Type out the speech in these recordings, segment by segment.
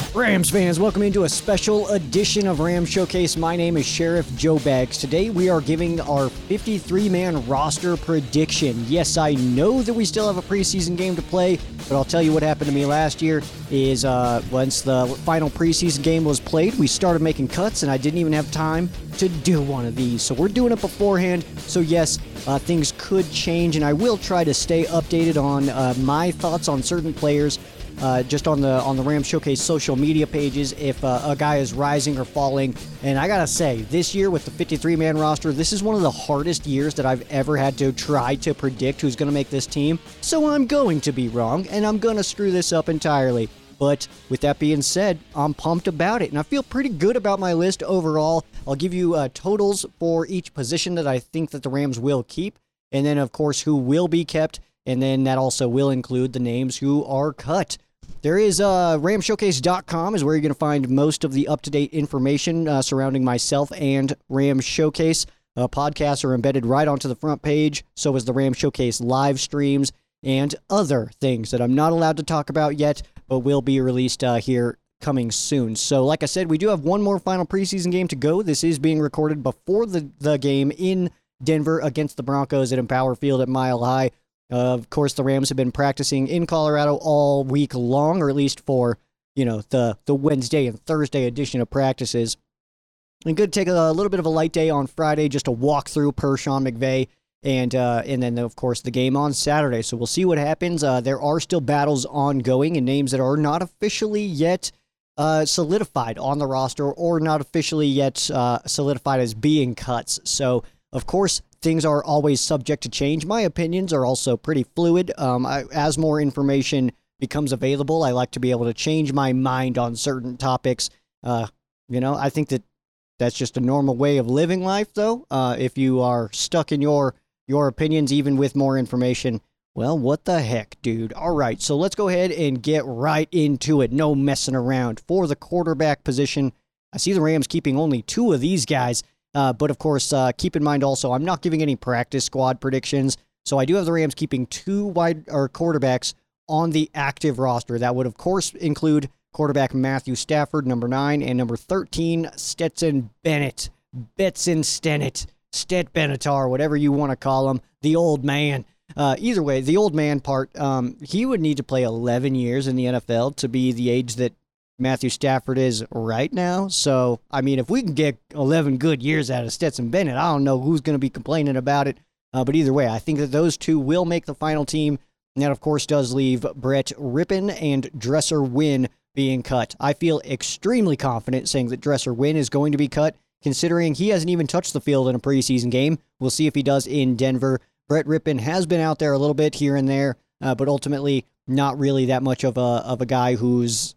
Rams fans, welcome into a special edition of Rams Showcase. My name is Sheriff Joe Baggs. Today we are giving our 53-man roster prediction. Yes, I know that we still have a preseason game to play, but I'll tell you what happened to me last year is once the final preseason game was played, we started making cuts, and I didn't even have time to do one of these. So we're doing it beforehand. So yes, things could change, and I will try to stay updated on my thoughts on certain players. Just on the Rams Showcase social media pages if a guy is rising or falling. And I gotta say, this year with the 53-man roster, this is one of the hardest years that I've ever had to try to predict who's going to make this team. So I'm going to be wrong, and I'm going to screw this up entirely. But with that being said, I'm pumped about it, and I feel pretty good about my list overall. I'll give you totals for each position that I think that the Rams will keep, and then, of course, who will be kept, and then that also will include the names who are cut. There is ramshowcase.com is where you're going to find most of the up-to-date information surrounding myself and Rams Showcase. Podcasts are embedded right onto the front page. So is the Rams Showcase live streams and other things that I'm not allowed to talk about yet, but will be released here coming soon. So like I said, we do have one more final preseason game to go. This is being recorded before the game in Denver against the Broncos at Empower Field at Mile High. Of course, the Rams have been practicing in Colorado all week long, or at least for, the Wednesday and Thursday edition of practices. And good to take a little bit of a light day on Friday just to walk through per Sean McVay, and then, of course, the game on Saturday. So we'll see what happens. There are still battles ongoing and names that are not officially yet solidified on the roster or not officially yet solidified as being cuts. So, of course, things are always subject to change. My opinions are also pretty fluid. As more information becomes available, I like to be able to change my mind on certain topics. I think that's just a normal way of living life, though. If you are stuck in your opinions, even with more information, well, what the heck, dude? All right, so let's go ahead and get right into it. No messing around. For the quarterback position, I see the Rams keeping only two of these guys. But, of course, keep in mind also, I'm not giving any practice squad predictions. So I do have the Rams keeping two quarterbacks on the active roster. That would, of course, include quarterback Matthew Stafford, number 9, and number 13, Stetson Bennett. Betson Stennett. Stet Benatar, whatever you want to call him. The old man. Either way, the old man part, he would need to play 11 years in the NFL to be the age that Matthew Stafford is right now. So, I mean, if we can get 11 good years out of Stetson Bennett, I don't know who's going to be complaining about it. But either way, I think that those two will make the final team. And that, of course, does leave Brett Rypien and Dresser Winn being cut. I feel extremely confident saying that Dresser Winn is going to be cut, considering he hasn't even touched the field in a preseason game. We'll see if he does in Denver. Brett Rypien has been out there a little bit here and there, but ultimately not really that much of a guy who's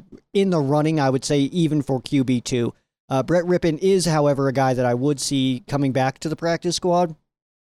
in the running, I would say, even for QB2. Brett Rypien is, however, a guy that I would see coming back to the practice squad,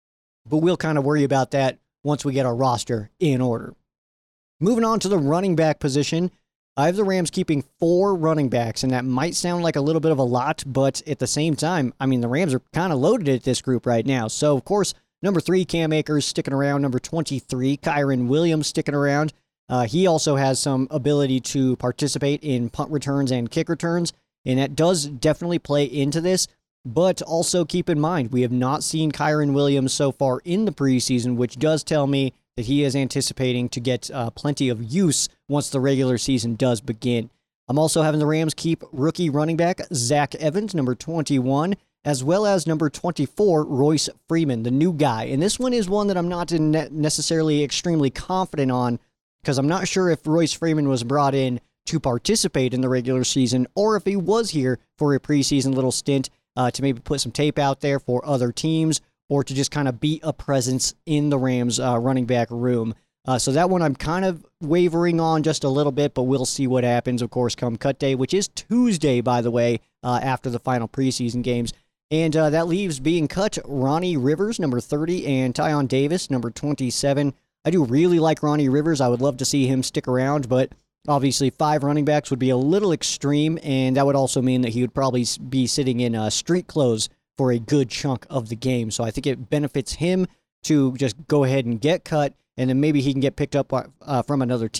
but we'll kind of worry about that once we get our roster in order. Moving on to the running back position, I have the Rams keeping 4 running backs, and that might sound like a little bit of a lot, but at the same time, I mean, the Rams are kind of loaded at this group right now. So, of course, number 3, Cam Akers sticking around. Number 23, Kyren Williams sticking around. He also has some ability to participate in punt returns and kick returns, and that does definitely play into this. But also keep in mind, we have not seen Kyren Williams so far in the preseason, which does tell me that he is anticipating to get plenty of use once the regular season does begin. I'm also having the Rams keep rookie running back Zach Evans, number 21, as well as number 24, Royce Freeman, the new guy. And this one is one that I'm not necessarily extremely confident on, because I'm not sure if Royce Freeman was brought in to participate in the regular season or if he was here for a preseason little stint to maybe put some tape out there for other teams or to just kind of be a presence in the Rams running back room. So that one I'm kind of wavering on just a little bit, but we'll see what happens, of course, come cut day, which is Tuesday, by the way, after the final preseason games. And that leaves being cut Ronnie Rivers, number 30, and Tyon Davis, number 27. I do really like Ronnie Rivers. I would love to see him stick around, but obviously 5 running backs would be a little extreme, and that would also mean that he would probably be sitting in street clothes for a good chunk of the game. So I think it benefits him to just go ahead and get cut, and then maybe he can get picked up from another team,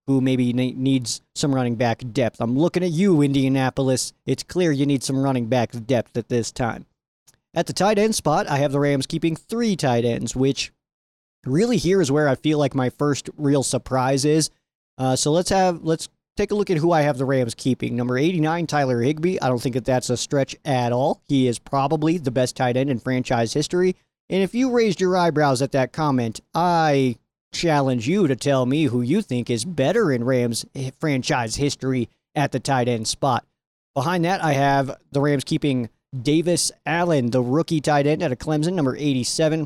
who maybe needs some running back depth. I'm looking at you, Indianapolis. It's clear you need some running back depth at this time. At the tight end spot, I have the Rams keeping 3 tight ends, which really here is where I feel like my first real surprise is. So let's take a look at who I have the Rams keeping. Number 89, Tyler Higbee. I don't think that that's a stretch at all. He is probably the best tight end in franchise history. And if you raised your eyebrows at that comment, I challenge you to tell me who you think is better in Rams franchise history at the tight end spot. Behind that, I have the Rams keeping Davis Allen, the rookie tight end out of Clemson, number 87.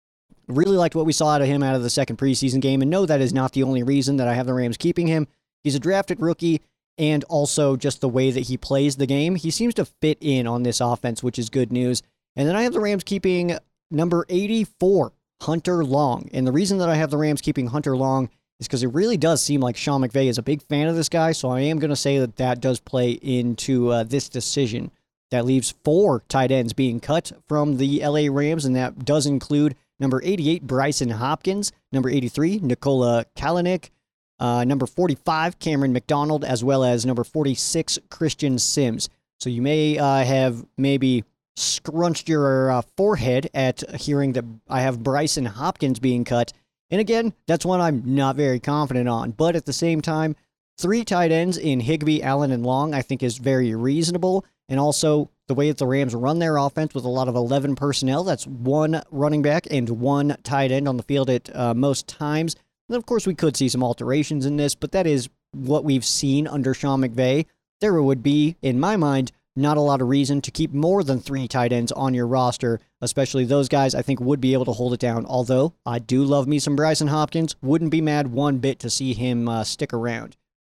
Really liked what we saw out of him out of the second preseason game, and no, that is not the only reason that I have the Rams keeping him. He's a drafted rookie, and also just the way that he plays the game. He seems to fit in on this offense, which is good news. And then I have the Rams keeping number 84, Hunter Long. And the reason that I have the Rams keeping Hunter Long is because it really does seem like Sean McVay is a big fan of this guy, so I am going to say that that does play into this decision. That leaves 4 tight ends being cut from the LA Rams, and that does include number 88, Bryson Hopkins, number 83, Nikola Kalanick, number 45, Cameron McDonald, as well as number 46, Christian Sims. So you may have maybe scrunched your forehead at hearing that I have Bryson Hopkins being cut. And again, that's one I'm not very confident on. But at the same time, 3 tight ends in Higbee, Allen, and Long I think is very reasonable. And also, the way that the Rams run their offense with a lot of 11 personnel, that's 1 running back and 1 tight end on the field at most times. And of course, we could see some alterations in this, but that is what we've seen under Sean McVay. There would be, in my mind, not a lot of reason to keep more than 3 tight ends on your roster, especially those guys I think would be able to hold it down. Although, I do love me some Bryson Hopkins. Wouldn't be mad one bit to see him stick around.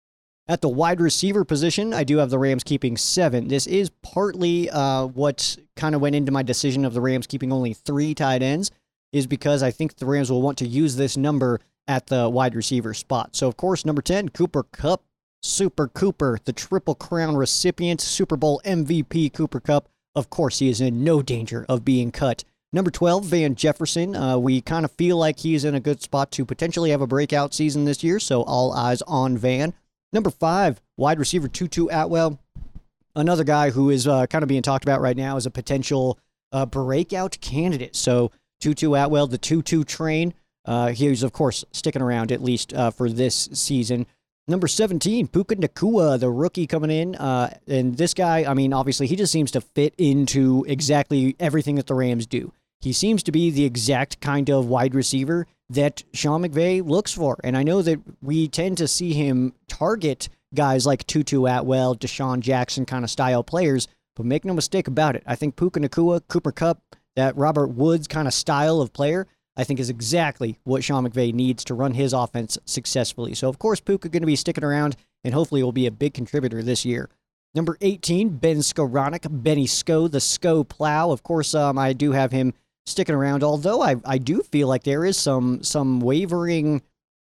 At the wide receiver position, I do have the Rams keeping 7. This is partly what kind of went into my decision of the Rams keeping only 3 tight ends, is because I think the Rams will want to use this number at the wide receiver spot. So, of course, number 10, Cooper Kupp. Super Cooper, the Triple Crown recipient, Super Bowl MVP Cooper Kupp. Of course, he is in no danger of being cut. Number 12, Van Jefferson. We kind of feel like he's in a good spot to potentially have a breakout season this year, so all eyes on Van. Number 5, wide receiver Tutu Atwell. Another guy who is kind of being talked about right now as a potential breakout candidate. So Tutu Atwell, the Tutu train. He's, of course, sticking around at least for this season. Number 17, Puka Nacua, the rookie coming in. And this guy, I mean, obviously, he just seems to fit into exactly everything that the Rams do. He seems to be the exact kind of wide receiver that Sean McVay looks for. And I know that we tend to see him target guys like Tutu Atwell, Deshaun Jackson kind of style players, but make no mistake about it. I think Puka Nacua, Cooper Kupp, that Robert Woods kind of style of player, I think is exactly what Sean McVay needs to run his offense successfully. So, of course, Puka going to be sticking around, and hopefully will be a big contributor this year. Number 18, Ben Skowronek, Benny Sko, the Sko Plow. Of course, I do have him sticking around, although I do feel like there is some wavering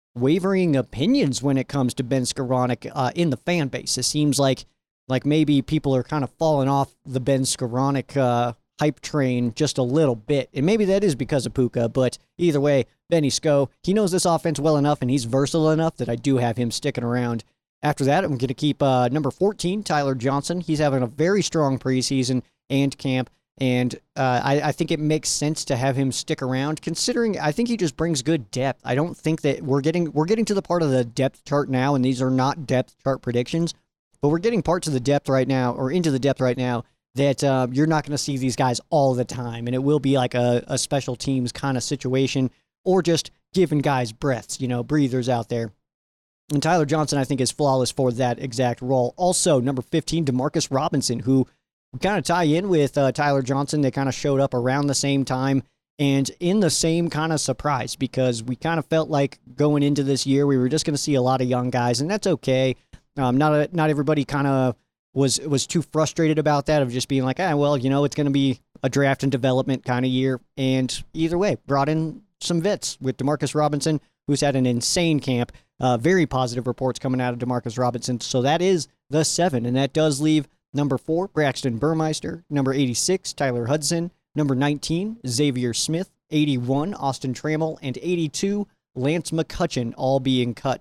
opinions when it comes to Ben Skowronek in the fan base. It seems like maybe people are kind of falling off the Ben Skowronek hype train just a little bit. And maybe that is because of Puka, but either way, Benny Sko, he knows this offense well enough and he's versatile enough that I do have him sticking around. After that, I'm going to keep number 14, Tyler Johnson. He's having a very strong preseason and camp, and I think it makes sense to have him stick around, considering I think he just brings good depth. I don't think that we're getting to the part of the depth chart now, and these are not depth chart predictions, but we're getting parts of the depth right now, or into the depth right now, that you're not going to see these guys all the time, and it will be like a special teams kind of situation, or just giving guys breaths, breathers out there. And Tyler Johnson, I think, is flawless for that exact role. Also, number 15, Demarcus Robinson, who kind of tie in with Tyler Johnson. They kind of showed up around the same time and in the same kind of surprise, because we kind of felt like going into this year we were just going to see a lot of young guys, and that's okay. Not everybody kind of was too frustrated about that, of just being like, it's going to be a draft and development kind of year. And either way, brought in some vets with Demarcus Robinson, who's had an insane camp. Very positive reports coming out of Demarcus Robinson. So that is the 7, and that does leave number 4, Braxton Burmeister, number 86, Tyler Hudson, number 19, Xavier Smith, 81, Austin Trammell, and 82, Lance McCutcheon, all being cut.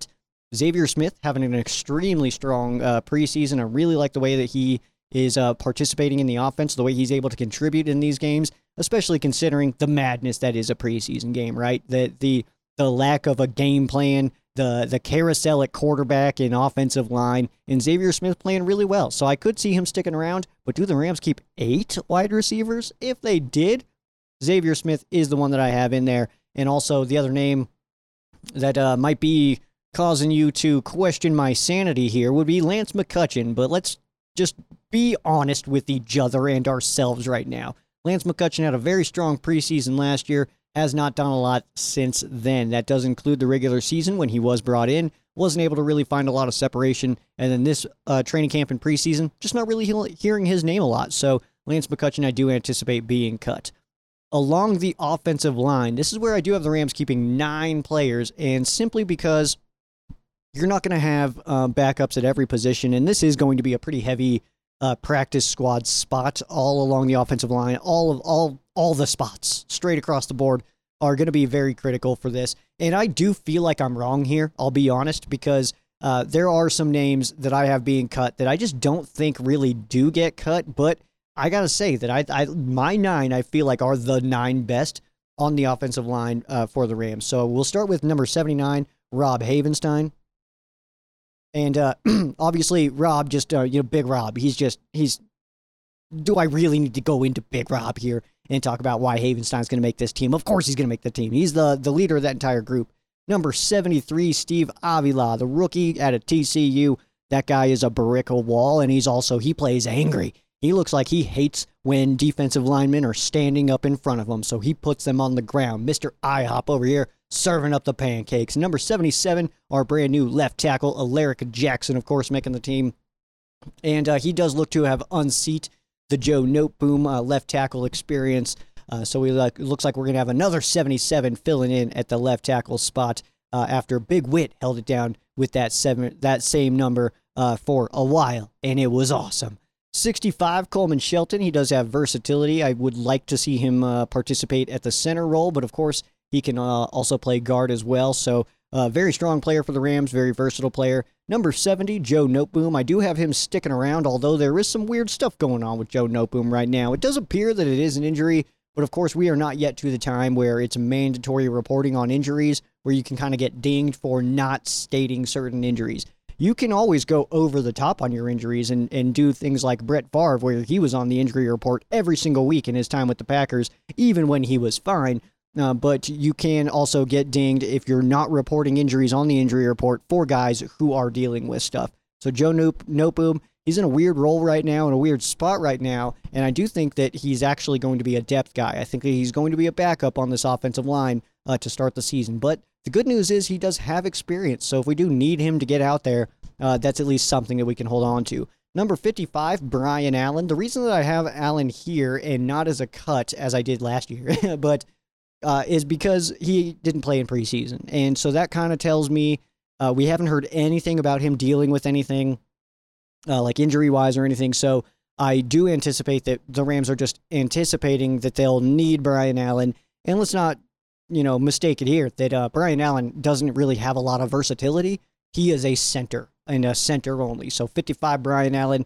Xavier Smith having an extremely strong preseason. I really like the way that he is participating in the offense, the way he's able to contribute in these games, especially considering the madness that is a preseason game, right? The lack of a game plan, the carousel at quarterback and offensive line, and Xavier Smith playing really well. So I could see him sticking around, but do the Rams keep 8 wide receivers? If they did, Xavier Smith is the one that I have in there. And also the other name that might be causing you to question my sanity here would be Lance McCutcheon, but let's just be honest with each other and ourselves right now. Lance McCutcheon had a very strong preseason last year, has not done a lot since then. That does include the regular season when he was brought in, wasn't able to really find a lot of separation, and then this training camp and preseason, just not really hearing his name a lot. So Lance McCutcheon, I do anticipate being cut. Along the offensive line, this is where I do have the Rams keeping 9 players, and simply because you're not going to have backups at every position, and this is going to be a pretty heavy practice squad spot all along the offensive line. All the spots straight across the board are going to be very critical for this. And I do feel like I'm wrong here, I'll be honest, because there are some names that I have being cut that I just don't think really do get cut. But I got to say that my 9, I feel like, are the 9 best on the offensive line for the Rams. So we'll start with number 79, Rob Havenstein. And obviously, Rob, just, Big Rob, do I really need to go into Big Rob here and talk about why Havenstein's going to make this team? Of course he's going to make the team. He's the leader of that entire group. Number 73, Steve Avila, the rookie out of TCU. That guy is a brick wall, and he plays angry. He looks like he hates when defensive linemen are standing up in front of him, so he puts them on the ground. Mr. IHOP over here serving up the pancakes. Number 77, our brand new left tackle, Alaric Jackson, of course, making the team. And he does look to have unseat the Joe Noteboom left tackle experience. So it looks like we're going to have another 77 filling in at the left tackle spot after Big Whit held it down with that same number for a while, and it was awesome. 65, Coleman Shelton. He does have versatility. I would like to see him participate at the center role, but of course he can also play guard as well. So very strong player for the Rams, very versatile player. Number 70, Joe Noteboom. I do have him sticking around, although there is some weird stuff going on with Joe Noteboom right now. It does appear that it is an injury, but of course we are not yet to the time where it's mandatory reporting on injuries, where you can kind of get dinged for not stating certain injuries. You can always go over the top on your injuries and do things like Brett Favre, where he was on the injury report every single week in his time with the Packers, even when he was fine. But you can also get dinged if you're not reporting injuries on the injury report for guys who are dealing with stuff. So Joe Noteboom, he's in a weird role right now, in a weird spot right now, and I do think that he's actually going to be a depth guy. I think that he's going to be a backup on this offensive line to start the season. But the good news is he does have experience, so if we do need him to get out there, that's at least something that we can hold on to. Number 55, Brian Allen. The reason that I have Allen here and not as a cut as I did last year, but is because he didn't play in preseason. And so that kind of tells me we haven't heard anything about him dealing with anything like injury-wise or anything. So I do anticipate that the Rams are just anticipating that they'll need Brian Allen. And let's not, mistake it here that Brian Allen doesn't really have a lot of versatility. He is a center and a center only. So 55, Brian Allen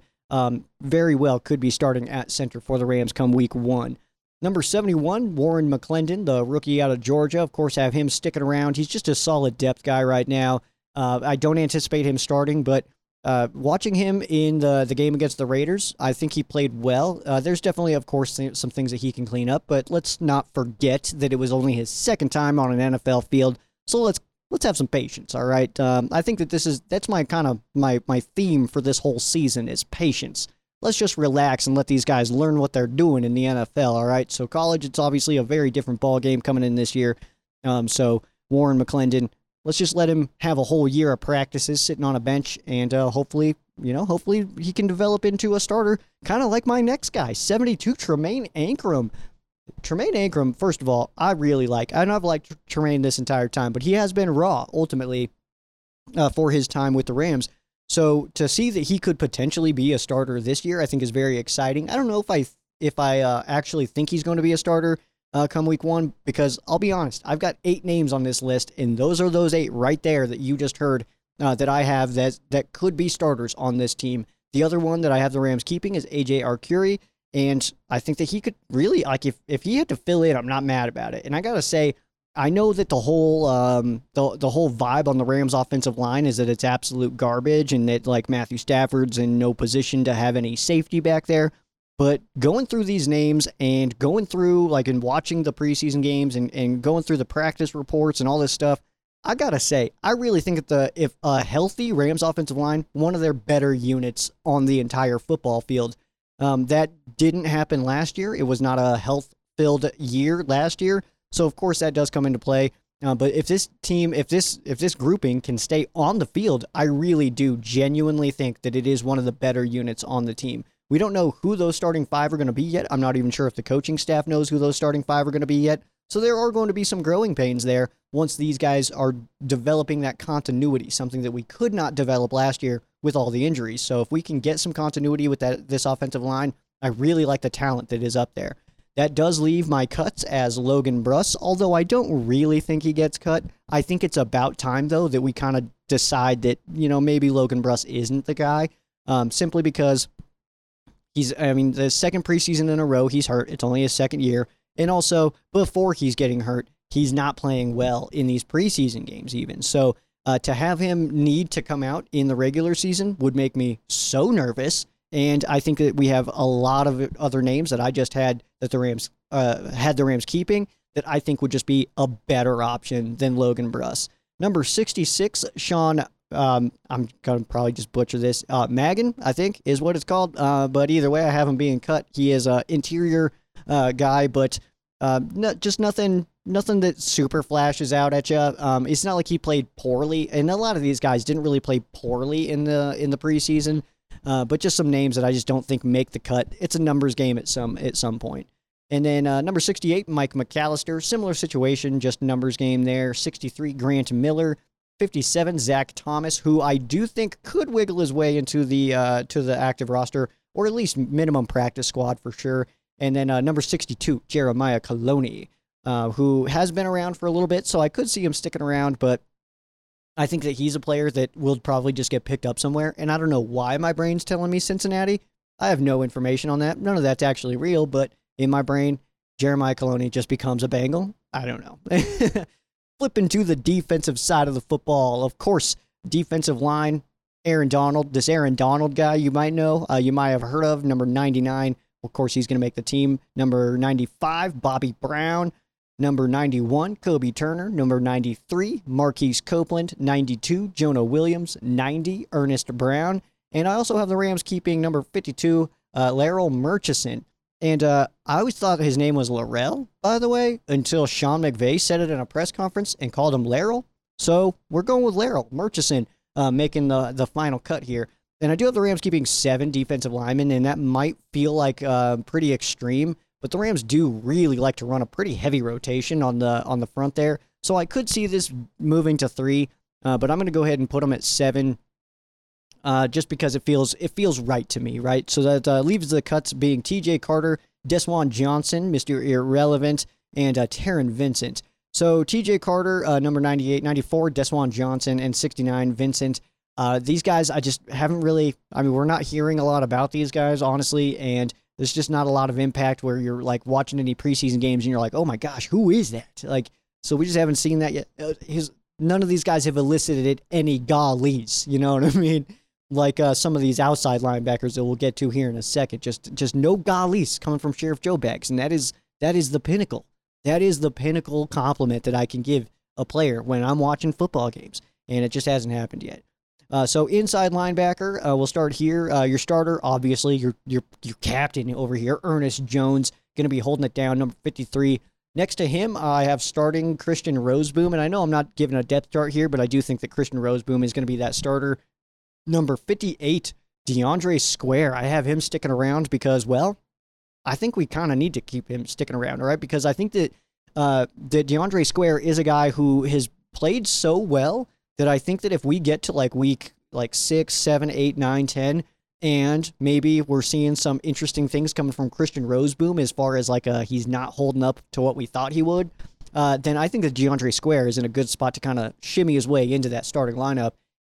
very well could be starting at center for the Rams come week 1. Number 71, Warren McClendon, the rookie out of Georgia. Of course, have him sticking around. He's just a solid depth guy right now. I don't anticipate him starting, but watching him in the game against the Raiders, I think he played well. There's definitely, of course, some things that he can clean up, but let's not forget that it was only his second time on an NFL field. So let's have some patience, all right? I think that that's my kind of my theme for this whole season is patience. Let's just relax and let these guys learn what they're doing in the NFL, all right? So college, it's obviously a very different ball game coming in this year. So Warren McClendon, let's just let him have a whole year of practices sitting on a bench, and hopefully he can develop into a starter, kind of like my next guy, 72, Tremaine Ankrum. Tremaine Ankrum, first of all, I really like. I know I've liked Tremaine this entire time, but he has been raw, ultimately, for his time with the Rams. So to see that he could potentially be a starter this year, I think is very exciting. I don't know if I actually think he's going to be a starter come week 1, because I'll be honest, I've got 8 names on this list, and those are those 8 right there that you just heard that I have that could be starters on this team. The other one that I have the Rams keeping is A.J. Arcuri, and I think that he could really, like, if he had to fill in, I'm not mad about it. And I got to say, I know that the whole the whole vibe on the Rams offensive line is that it's absolute garbage and that, like, Matthew Stafford's in no position to have any safety back there. But going through these names and going through, like, and watching the preseason games and going through the practice reports and all this stuff, I got to say, I really think that if a healthy Rams offensive line, one of their better units on the entire football field. That didn't happen last year. It was not a health-filled year last year. So, of course, that does come into play. But if this team, if this grouping can stay on the field, I really do genuinely think that it is one of the better units on the team. We don't know who those starting five are going to be yet. I'm not even sure if the coaching staff knows who those starting five are going to be yet. So there are going to be some growing pains there once these guys are developing that continuity, something that we could not develop last year with all the injuries. So if we can get some continuity with this offensive line, I really like the talent that is up there. That does leave my cuts as Logan Bruss, although I don't really think he gets cut. I think it's about time, though, that we kind of decide that, maybe Logan Bruss isn't the guy, simply because the second preseason in a row, he's hurt. It's only his second year. And also, before he's getting hurt, he's not playing well in these preseason games even. So to have him need to come out in the regular season would make me so nervous. And I think that we have a lot of other names that I just had that the Rams had the Rams keeping that I think would just be a better option than Logan Bruss. Number 66, Sean, I'm going to probably just butcher this, Magan, I think, is what it's called. But either way, I have him being cut. He is an interior guy, but just nothing that super flashes out at you. It's not like he played poorly, and a lot of these guys didn't really play poorly in the preseason. But just some names that I just don't think make the cut. It's a numbers game at some point. And then number 68, Mike McAllister, similar situation, just numbers game there. 63, Grant Miller. 57, Zach Thomas, who I do think could wiggle his way into the active roster, or at least minimum practice squad for sure. And then number 62, Jeremiah Coloni, who has been around for a little bit, so I could see him sticking around, but I think that he's a player that will probably just get picked up somewhere, and I don't know why my brain's telling me Cincinnati. I have no information on that. None of that's actually real, but in my brain, Jeremiah Coloni just becomes a Bengal. I don't know. Flipping to the defensive side of the football, of course, defensive line, Aaron Donald. This Aaron Donald guy you might know, you might have heard of, number 99. Of course, he's going to make the team. Number 95, Bobby Brown. Number 91, Kobe Turner. Number 93, Marquise Copeland. 92, Jonah Williams. 90, Ernest Brown. And I also have the Rams keeping number 52, Laryl Murchison. And I always thought his name was Larrell, by the way, until Sean McVay said it in a press conference and called him Laryl. So we're going with Laryl Murchison making the final cut here. And I do have the Rams keeping 7 defensive linemen, and that might feel like pretty extreme. But the Rams do really like to run a pretty heavy rotation on the front there. So I could see this moving to 3, but I'm going to go ahead and put them at 7 just because it feels right to me, right? So that leaves the cuts being TJ Carter, Desjuan Johnson, Mr. Irrelevant, and Taron Vincent. So TJ Carter, number 98, 94, Desjuan Johnson, and 69, Vincent. These guys, I just haven't really, we're not hearing a lot about these guys, honestly, and there's just not a lot of impact where you're like watching any preseason games and you're like, oh my gosh, who is that? Like, so we just haven't seen that yet. None of these guys have elicited any gollies, you know what I mean? Like some of these outside linebackers that we'll get to here in a second. Just no gollies coming from Sheriff Joe Bags, and that is the pinnacle. That is the pinnacle compliment that I can give a player when I'm watching football games, and it just hasn't happened yet. So inside linebacker, we'll start here. Your starter, obviously, your captain over here, Ernest Jones, going to be holding it down, number 53. Next to him, I have starting Christian Rozeboom, and I know I'm not giving a depth chart here, but I do think that Christian Rozeboom is going to be that starter. Number 58, DeAndre Square. I have him sticking around because, well, I think we kind of need to keep him sticking around, all right? Because I think that DeAndre Square is a guy who has played so well that I think that if we get to week 6, 7, 8, 9, 10, and maybe we're seeing some interesting things coming from Christian Rozeboom as far as he's not holding up to what we thought he would, then I think that DeAndre Square is in a good spot to kind of shimmy his way into that starting lineup.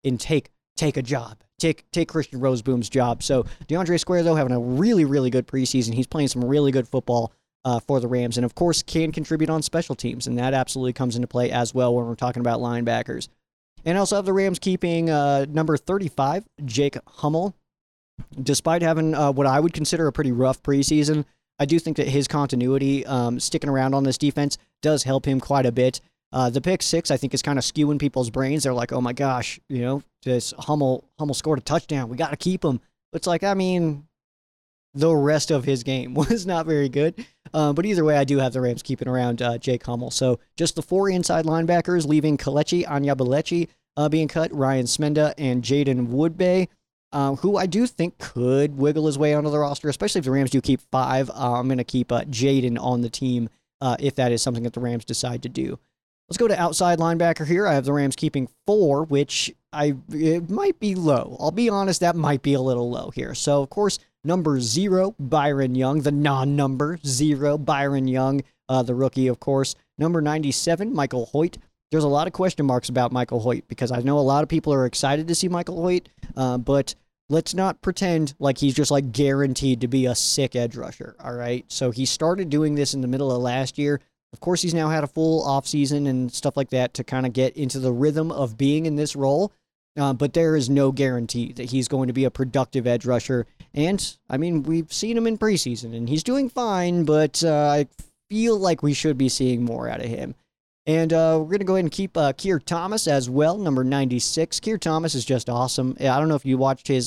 and take a job. Take Christian Roseboom's job. So DeAndre Square, though, having a really, really good preseason. He's playing some really good football for the Rams, and of course can contribute on special teams, and that absolutely comes into play as well when we're talking about linebackers. And I also have the Rams keeping number 35, Jake Hummel. Despite having what I would consider a pretty rough preseason, I do think that his continuity, sticking around on this defense, does help him quite a bit. The pick 6, I think, is kind of skewing people's brains. They're like, oh my gosh, this Hummel scored a touchdown. We got to keep him. It's like, I mean, the rest of his game was not very good. But either way, I do have the Rams keeping around Jake Hummel. So just the 4 inside linebackers, leaving Kelechi Anyabelechi being cut, Ryan Smenda, and Jaden Woodbay, who I do think could wiggle his way onto the roster, especially if the Rams do keep 5. I'm going to keep Jaden on the team if that is something that the Rams decide to do. Let's go to outside linebacker here. I have the Rams keeping 4, which it might be low. I'll be honest, that might be a little low here. So, of course, number 0, Byron Young, the non-number 0, Byron Young, the rookie, of course. Number 97, Michael Hoyt. There's a lot of question marks about Michael Hoyt because I know a lot of people are excited to see Michael Hoyt, but let's not pretend like he's just like guaranteed to be a sick edge rusher, all right? So he started doing this in the middle of last year. Of course, he's now had a full offseason and stuff like that to kind of get into the rhythm of being in this role. But there is no guarantee that he's going to be a productive edge rusher. And, I mean, we've seen him in preseason, and he's doing fine, but I feel like we should be seeing more out of him. And we're going to go ahead and keep Keir Thomas as well, number 96. Keir Thomas is just awesome. I don't know if you watched his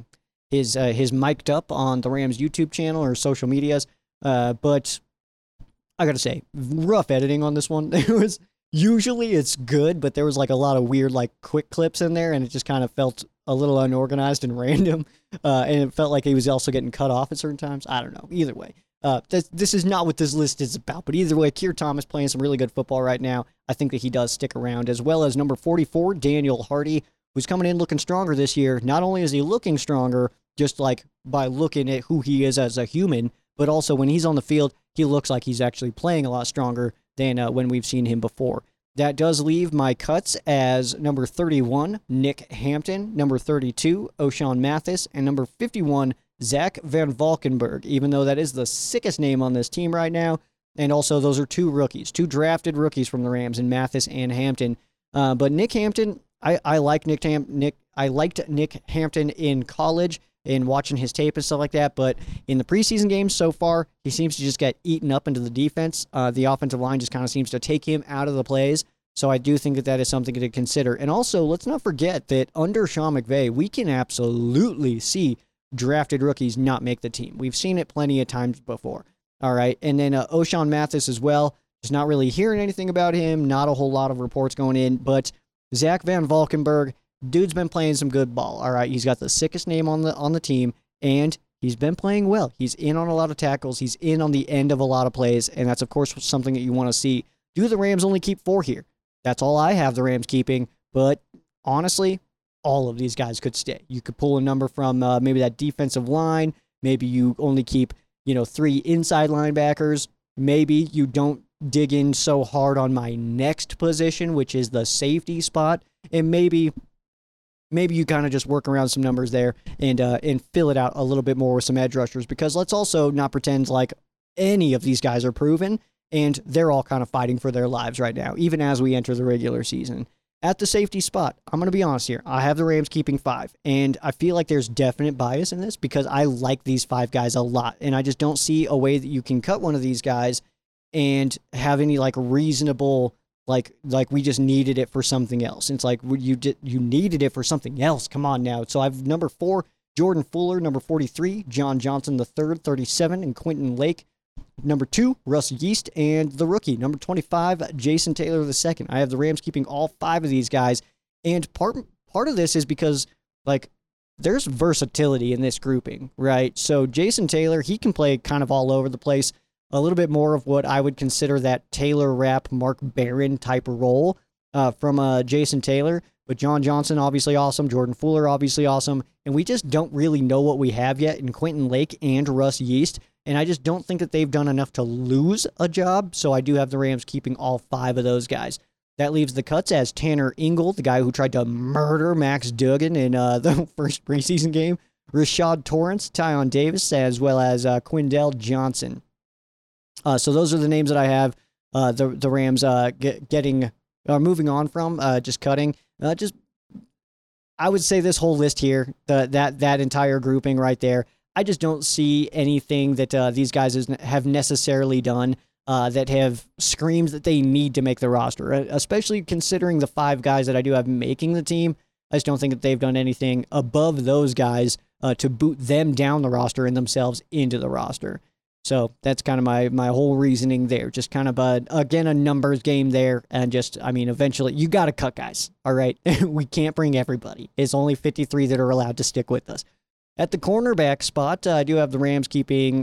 mic'd up on the Rams YouTube channel or social medias, but I gotta say, rough editing on this one. Usually it's good, but there was like a lot of weird like quick clips in there, and it just kind of felt a little unorganized and random. And it felt like he was also getting cut off at certain times. I don't know. Either way, this is not what this list is about. But either way, Keir Thomas playing some really good football right now. I think that he does stick around, as well as number 44, Daniel Hardy, who's coming in looking stronger this year. Not only is he looking stronger, just like by looking at who he is as a human, but also when he's on the field, he looks like he's actually playing a lot stronger than when we've seen him before. That does leave my cuts as number 31, Nick Hampton, number 32, O'Shawn Mathis, and number 51, Zach Van Valkenburg, even though that is the sickest name on this team right now. And also, those are 2 rookies, 2 drafted rookies from the Rams, in Mathis and Hampton. But Nick Hampton, I liked Nick Hampton in college and watching his tape and stuff like that, but in the preseason games so far, he seems to just get eaten up into the defense. The offensive line just kind of seems to take him out of the plays, so I do think that that is something to consider. And also, let's not forget that under Sean McVay, we can absolutely see drafted rookies not make the team. We've seen it plenty of times before, all right? And then O'Shawn Mathis as well, just not really hearing anything about him, not a whole lot of reports going in, but Zach Van Valkenburg, dude's been playing some good ball, all right? He's got the sickest name on the team, and he's been playing well. He's in on a lot of tackles. He's in on the end of a lot of plays, and that's, of course, something that you want to see. Do the Rams only keep 4 here? That's all I have the Rams keeping, but honestly, all of these guys could stay. You could pull a number from maybe that defensive line. Maybe you only keep, 3 inside linebackers. Maybe you don't dig in so hard on my next position, which is the safety spot, and maybe you kind of just work around some numbers there and fill it out a little bit more with some edge rushers, because let's also not pretend like any of these guys are proven, and they're all kind of fighting for their lives right now, even as we enter the regular season. At the safety spot, I'm going to be honest here. I have the Rams keeping 5, and I feel like there's definite bias in this because I like these 5 guys a lot, and I just don't see a way that you can cut one of these guys and have any reasonable like we just needed it for something else. It's like you needed it for something else. Come on now. So I've number 4, Jordan Fuller, number 43, John Johnson III, 37, and Quentin Lake. Number 2, Russ Yeast, and the rookie, number 25, Jason Taylor II. I have the Rams keeping all 5 of these guys, and part of this is because there's versatility in this grouping, right? So Jason Taylor, he can play kind of all over the place. A little bit more of what I would consider that Taylor Rapp, Mark Barron type of role from Jason Taylor. But John Johnson, obviously awesome. Jordan Fuller, obviously awesome. And we just don't really know what we have yet in Quentin Lake and Russ Yeast. And I just don't think that they've done enough to lose a job. So I do have the Rams keeping all 5 of those guys. That leaves the cuts as Tanner Ingle, the guy who tried to murder Max Duggan in the first preseason game, Rashad Torrance, Tyon Davis, as well as Quindell Johnson. So those are the names that I have the Rams moving on from, just cutting. I would say this whole list here, that entire grouping right there, I just don't see anything that these guys have necessarily done that have screamed that they need to make the roster, especially considering the 5 guys that I do have making the team. I just don't think that they've done anything above those guys to boot them down the roster and themselves into the roster. So that's kind of my whole reasoning there. Just kind of, again, a numbers game there. And just, I mean, eventually, you got to cut guys, all right? We can't bring everybody. It's only 53 that are allowed to stick with us. At the cornerback spot, I do have the Rams keeping,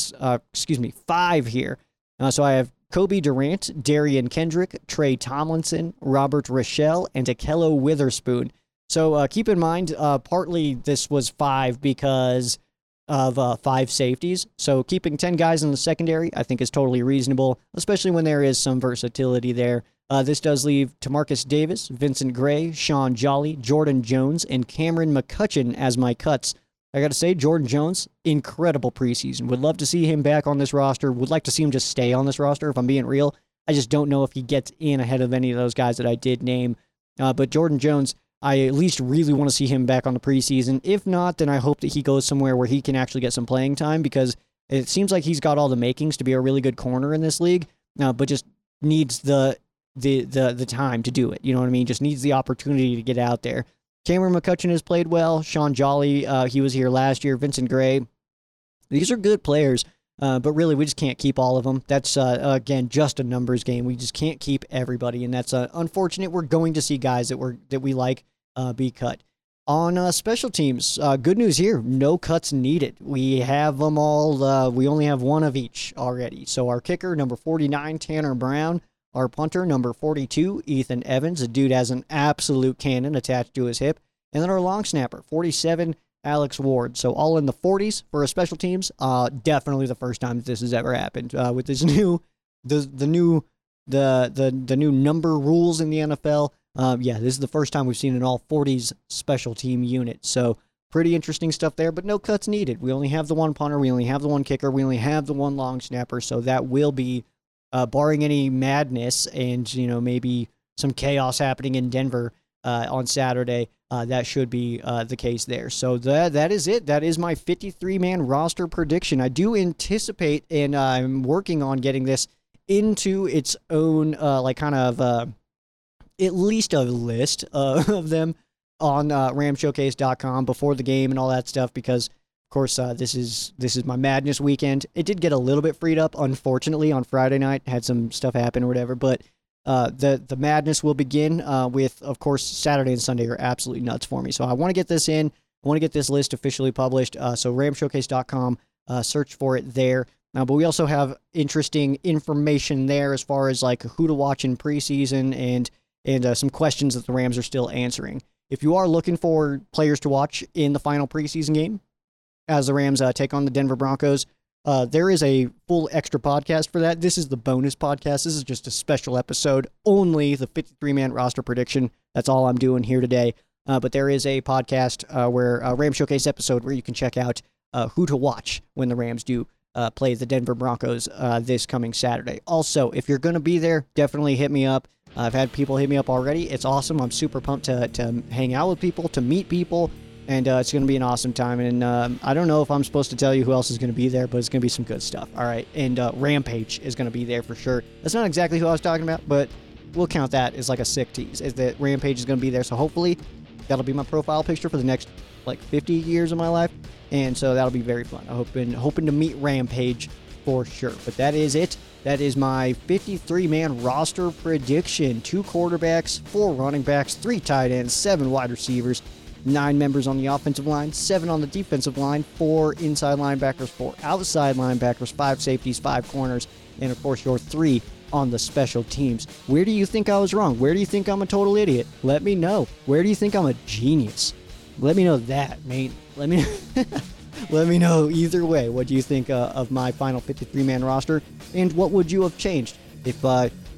5 here. So I have Kobe Durant, Darian Kendrick, Trey Tomlinson, Robert Rochelle, and Akello Witherspoon. So keep in mind, partly this was 5 because of 5 safeties. So keeping 10 guys in the secondary, I think, is totally reasonable, especially when there is some versatility there. This does leave Tamarcus Davis, Vincent Gray, Sean Jolly, Jordan Jones, and Cameron McCutcheon as my cuts. I got to say, Jordan Jones, incredible preseason. Would love to see him back on this roster. Would like to see him just stay on this roster, if I'm being real. I just don't know if he gets in ahead of any of those guys that I did name. But Jordan Jones, I at least really want to see him back on the preseason. If not, then I hope that he goes somewhere where he can actually get some playing time, because it seems like he's got all the makings to be a really good corner in this league, but just needs the time to do it. You know what I mean? Just needs the opportunity to get out there. Cameron McCutcheon has played well. Sean Jolly, he was here last year. Vincent Gray. These are good players, but really we just can't keep all of them. That's, again, just a numbers game. We just can't keep everybody, and that's unfortunate. We're going to see guys that we like be cut. On special teams, good news here. No cuts needed. We have them all. We only have one of each already. So our kicker, number 49, Tanner Brown. Our punter, number 42, Ethan Evans. The dude has an absolute cannon attached to his hip. And then our long snapper, 47, Alex Ward. So all in the 40s for our special teams. Definitely the first time that this has ever happened. With this new new number rules in the NFL. This is the first time we've seen an all 40s special team unit. So pretty interesting stuff there, but no cuts needed. We only have the one punter. We only have the one kicker. We only have the one long snapper. So that will be, barring any madness and, maybe some chaos happening in Denver on Saturday, that should be the case there. So that is it. That is my 53-man roster prediction. I do anticipate, and I'm working on getting this into its own, at least a list of them on ramshowcase.com before the game and all that stuff, because of course this is my madness weekend. It did get a little bit freed up, unfortunately, on Friday night. Had some stuff happen or whatever, but the madness will begin with, of course, Saturday and Sunday are absolutely nuts for me. So I want to get this in. I want to get this list officially published. So ramshowcase.com, search for it there. But we also have interesting information there as far as like who to watch in preseason and some questions that the Rams are still answering. If you are looking for players to watch in the final preseason game as the Rams take on the Denver Broncos, there is a full extra podcast for that. This is the bonus podcast. This is just a special episode, only the 53-man roster prediction. That's all I'm doing here today. But there is a podcast where a Rams Showcase episode where you can check out who to watch when the Rams do play the Denver Broncos this coming Saturday. Also, if you're going to be there, definitely hit me up. I've had people hit me up already. It's awesome. I'm super pumped to hang out with people, to meet people, and it's going to be an awesome time. And I don't know if I'm supposed to tell you who else is going to be there, but it's going to be some good stuff. All right, and Rampage is going to be there for sure. That's not exactly who I was talking about, but we'll count that as like a sick tease, is that Rampage is going to be there. So hopefully that'll be my profile picture for the next 50 years of my life, and so that'll be very fun. I'm hoping to meet Rampage for sure. But that is it. That is my 53-man roster prediction. 2 quarterbacks, 4 running backs, 3 tight ends, 7 wide receivers, 9 members on the offensive line, 7 on the defensive line, 4 inside linebackers, 4 outside linebackers, 5 safeties, 5 corners, and of course your 3 on the special teams. Where do you think I was wrong? Where do you think I'm a total idiot? Let me know. Where do you think I'm a genius? Let me know that, mate. Let me let me know either way. What do you think of my final 53-man roster, and what would you have changed if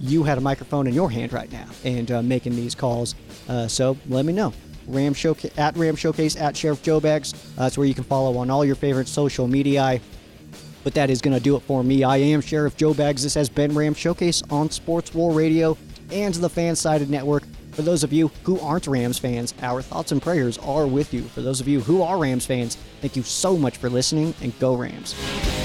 you had a microphone in your hand right now and making these calls. So let me know. Ram Showcase, at Sheriff Joe Bags. That's where you can follow on all your favorite social media. But that is going to do it for me. I am Sheriff Joe Bags. This has been Ram Showcase on Sports War Radio and the Fansided Network. For those of you who aren't Rams fans, our thoughts and prayers are with you. For those of you who are Rams fans, thank you so much for listening, and go Rams.